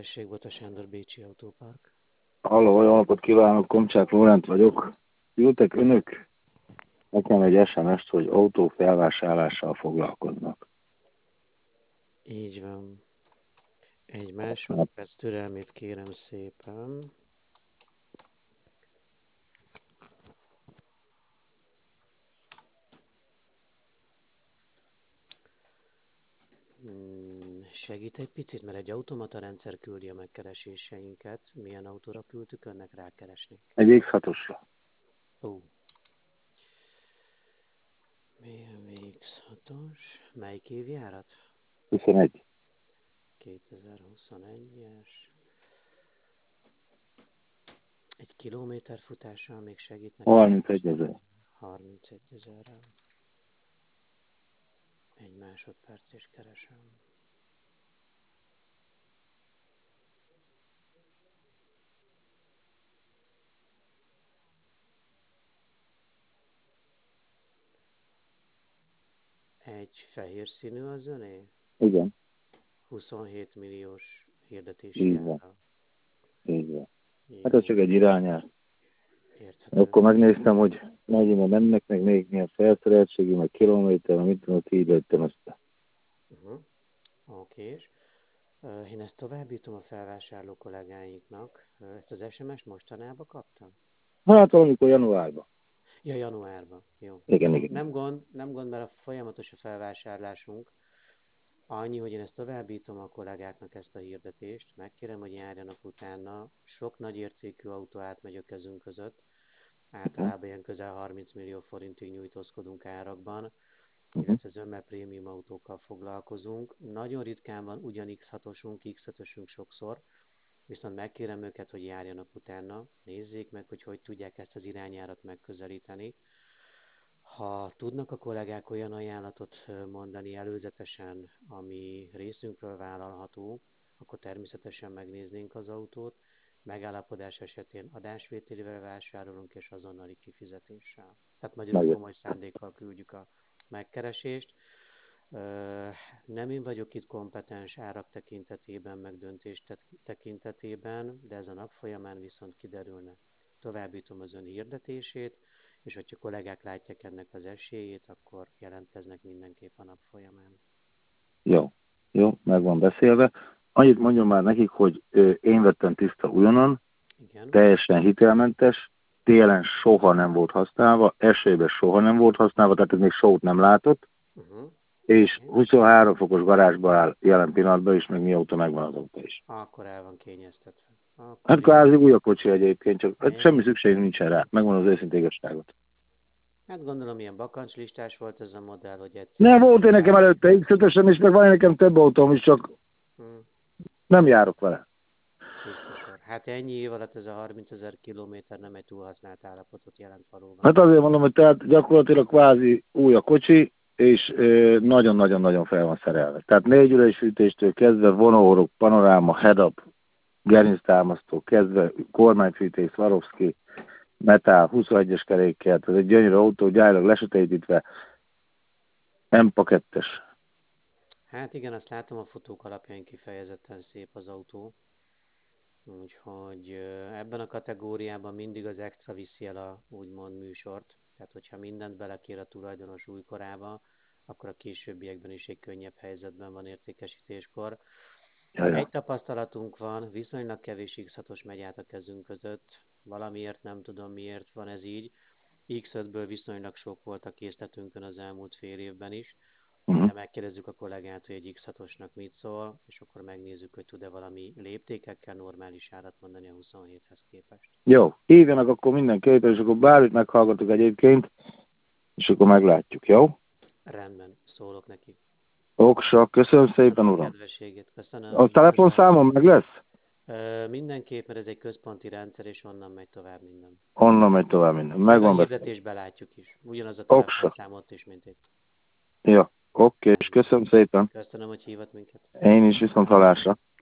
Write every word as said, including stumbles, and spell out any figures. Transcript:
Tessék, Bota Sándor, Bécsi Autópark. Halló, jó napot kívánok, Komcsák Lórend vagyok. Küldtek önök nekem egy es em es-t, hogy autó felvásárlással foglalkoznak. Így van. Egy másodperc türelmét kérem szépen. Hmm, segít egy picit, mert egy automata rendszer küldi a megkereséseinket. Milyen autóra küldtük, önnek rákeresni? Egy iksz hatosra. Ó. bé em vé iksz hatos. Melyik évjárat? huszonegy. kétezer-huszonegyes. Egy kilométer futással még segít nekem? harmincegy ezer. harmincegy ezerrel. Egy másodperc és keresem. Egy fehér színű az öné? Igen, huszonhét milliós hirdetési így van. ára. Így van. Hát ez Jó, csak egy irányár. érthető. Akkor megnéztem, hogy mennyiben mennek, meg még milyen felszereltségi, meg kilométer, meg mit tudom, így lőttem össze. Uh-huh. Okés. Uh, én ezt továbbítom a felvásárló kollégáinknak. Uh, ezt az es em es mostanában kaptam? Hát valamikor januárban. Ja, januárban. Jó. Igen, Jó. igen. Nem gond, nem gond, mert a folyamatos a felvásárlásunk. Annyi, hogy én ezt továbbítom a kollégáknak ezt a hirdetést. Megkérem, hogy járjanak utána. Sok nagy értékű autó átmegy a kezünk között. Általában ilyen közel harminc millió forintig nyújtózkodunk árakban, Uh-huh. illetve zömmel prémium autókkal foglalkozunk. Nagyon ritkán van ugyan iksz hatosunk, iksz ötösünk sokszor, viszont megkérem őket, hogy járjanak utána, nézzék meg, hogy hogy tudják ezt az irányárat megközelíteni. Ha tudnak a kollégák olyan ajánlatot mondani előzetesen, ami részünkről vállalható, akkor természetesen megnéznénk az autót. Megállapodás esetén adásvételével vásárolunk és azonnali kifizetéssel. Tehát magyarul komoly szándékkal küldjük a megkeresést. Nem én vagyok itt kompetens árak tekintetében, meg döntés tekintetében, de ez a nap folyamán viszont kiderülne. Továbbítom az ön hirdetését, és hogyha kollégák látják ennek az esélyét, akkor jelentkeznek mindenképp a nap folyamán. Jó, jó, meg van beszélve. Annyit mondjon már nekik, hogy ö, én vettem tiszta újonnan, Igen. teljesen hitelmentes, télen soha nem volt használva, esőben soha nem volt használva, tehát ez még sót nem látott, Uh-huh. és huszonhárom fokos garázsba áll jelen pillanatban is, meg mióta megvan az autó is. Akkor el van kényeztetve. Akkor Hát kvázi új a kocsi egyébként, csak hát Én... semmi szükség nincsen rá, megvan az őszinte igazságot. Hát gondolom ilyen bakancslistás volt ez a modell, hogy egyszer... Nem, volt én nekem előtte iksz ötösem, és meg van nekem több autóm is, csak Hmm. nem járok vele. Tiszta sor. Hát ennyi év alatt ez a harmincezer kilométer nem egy túlhasznált állapotot jelent valóban. Hát azért mondom, hogy tehát gyakorlatilag kvázi új a kocsi, és nagyon-nagyon-nagyon fel van szerelve. Tehát négy ülésfűtéstől kezdve, vonóorok, panoráma, head-up, gerinctámasztó, kezdve kormányfűtés, Swarovski, metál, huszonegyes kerékkel, ez egy gyönyörű autó, gyárilag lesötétítve, em pakettes. Hát igen, azt látom a fotók alapján, kifejezetten szép az autó. Úgyhogy ebben a kategóriában mindig az extra viszi el a úgymond műsort. Tehát, hogyha mindent belekér a tulajdonos újkorába, akkor a későbbiekben is egy könnyebb helyzetben van értékesítéskor. Jaja. Egy tapasztalatunk van, viszonylag kevés iksz hatos megy át a kezünk között. Valamiért nem tudom, miért van ez így. iksz ötből viszonylag sok volt a készletünkön az elmúlt fél évben is. Uh-huh. De megkérdezzük a kollégát, hogy egy iksz hatosnak mit szól, és akkor megnézzük, hogy tud-e valami léptékekkel normális árat mondani a huszonhéthez képest. Jó, hívjanak akkor mindenképpen, és akkor bármit meghallgatok egyébként, és akkor meglátjuk, jó? Rendben, szólok neki. Oksa, köszönöm szépen, uram. Kedvességét, köszönöm. A telefonszámom meg lesz? Ö, mindenképp, mert ez egy központi rendszer, és onnan megy tovább minden. Onnan megy tovább minden. Meg Megvan a beszélve. hirdetésbe látjuk is. Ugyanaz a Oksa. telefonszámot is, mint itt. Ja, oké, és köszönöm szépen. Köszönöm, hogy hívott minket. Én is viszont hallásra.